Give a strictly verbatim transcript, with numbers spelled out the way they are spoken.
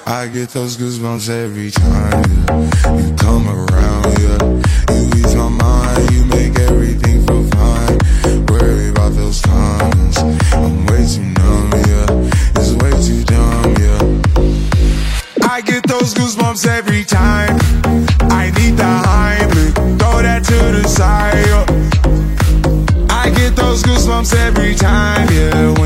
I get those goosebumps every time, yeah. You come around, yeah. You ease my mind, you make everything feel fine. Worry about those times, I'm way too numb, yeah. It's way too dumb, yeah. I get those goosebumps every time. I need the Heimlich, throw that to the side, yeah. I get those goosebumps every time, yeah.